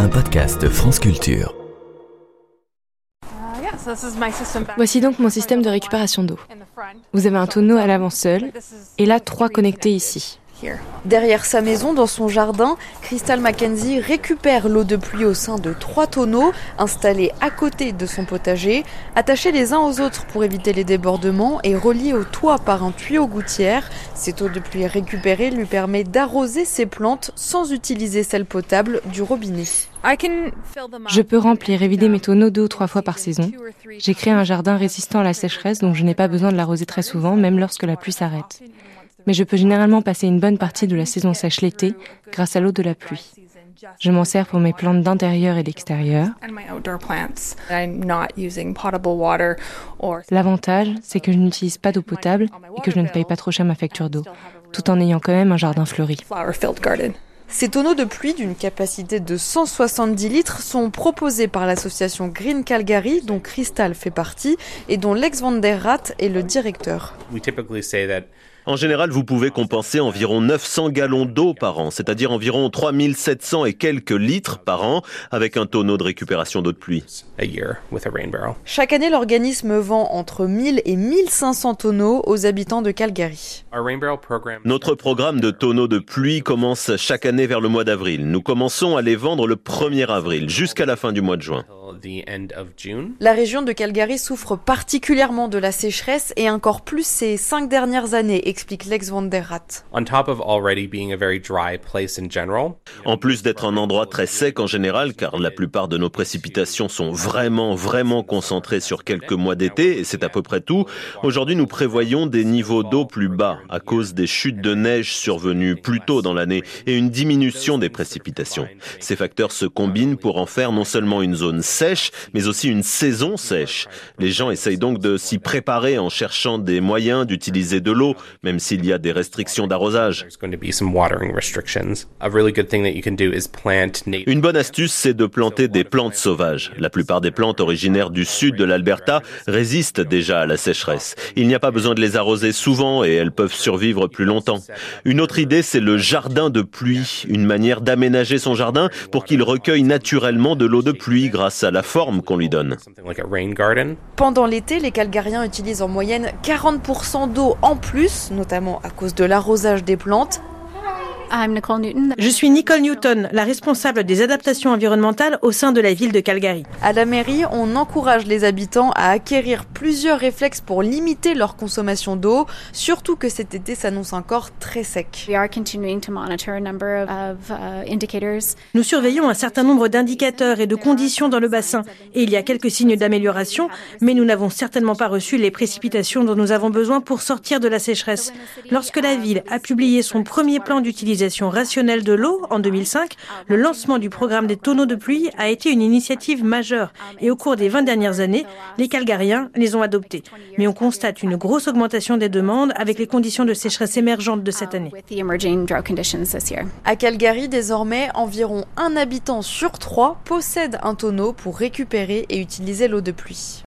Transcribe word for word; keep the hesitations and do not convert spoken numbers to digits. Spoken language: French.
un podcast France Culture. Voici donc mon système de récupération d'eau. Vous avez un tonneau à l'avant seul, et là trois connectés ici. Derrière sa maison, dans son jardin, Crystal Mackenzie récupère l'eau de pluie au sein de trois tonneaux installés à côté de son potager, attachés les uns aux autres pour éviter les débordements et reliés au toit par un tuyau gouttière. Cette eau de pluie récupérée lui permet d'arroser ses plantes sans utiliser celle potable du robinet. Je peux remplir et vider mes tonneaux deux ou trois fois par saison. J'ai créé un jardin résistant à la sécheresse, donc je n'ai pas besoin de l'arroser très souvent, même lorsque la pluie s'arrête. Mais je peux généralement passer une bonne partie de la saison sèche l'été grâce à l'eau de la pluie. Je m'en sers pour mes plantes d'intérieur et d'extérieur. L'avantage, c'est que je n'utilise pas d'eau potable et que je ne paye pas trop cher ma facture d'eau, tout en ayant quand même un jardin fleuri. Ces tonneaux de pluie d'une capacité de cent soixante-dix litres sont proposés par l'association Green Calgary, dont Crystal fait partie et dont Lex van der Rat est le directeur. En général, vous pouvez compenser environ neuf cents gallons d'eau par an, c'est-à-dire environ trois mille sept cents et quelques litres par an, avec un tonneau de récupération d'eau de pluie. Chaque année, l'organisme vend entre mille et mille cinq cents tonneaux aux habitants de Calgary. Notre programme de tonneaux de pluie commence chaque année vers le mois d'avril. Nous commençons à les vendre le premier avril, jusqu'à la fin du mois de juin. La région de Calgary souffre particulièrement de la sécheresse et encore plus ces cinq dernières années, explique Lex van der Rat. En plus d'être un endroit très sec en général, car la plupart de nos précipitations sont vraiment, vraiment concentrées sur quelques mois d'été, et c'est à peu près tout, aujourd'hui nous prévoyons des niveaux d'eau plus bas à cause des chutes de neige survenues plus tôt dans l'année et une diminution des précipitations. Ces facteurs se combinent pour en faire non seulement une zone sèche, mais aussi une saison sèche. Les gens essayent donc de s'y préparer en cherchant des moyens d'utiliser de l'eau, même s'il y a des restrictions d'arrosage. Une bonne astuce, c'est de planter des plantes sauvages. La plupart des plantes originaires du sud de l'Alberta résistent déjà à la sécheresse. Il n'y a pas besoin de les arroser souvent et elles peuvent survivre plus longtemps. Une autre idée, c'est le jardin de pluie, une manière d'aménager son jardin pour qu'il recueille naturellement de l'eau de pluie grâce à la forme qu'on lui donne. Pendant l'été, les Calgariens utilisent en moyenne quarante pour cent d'eau en plus, notamment à cause de l'arrosage des plantes. Je suis Nicole Newton, la responsable des adaptations environnementales au sein de la ville de Calgary. À la mairie, on encourage les habitants à acquérir plusieurs réflexes pour limiter leur consommation d'eau, surtout que cet été s'annonce encore très sec. Nous surveillons un certain nombre d'indicateurs et de conditions dans le bassin, et il y a quelques signes d'amélioration, mais nous n'avons certainement pas reçu les précipitations dont nous avons besoin pour sortir de la sécheresse. Lorsque la ville a publié son premier plan d'utilisation rationnelle de l'eau en deux mille cinq, le lancement du programme des tonneaux de pluie a été une initiative majeure et au cours des vingt dernières années, les Calgariens les ont adoptés. Mais on constate une grosse augmentation des demandes avec les conditions de sécheresse émergentes de cette année. À Calgary, désormais, environ un habitant sur trois possède un tonneau pour récupérer et utiliser l'eau de pluie.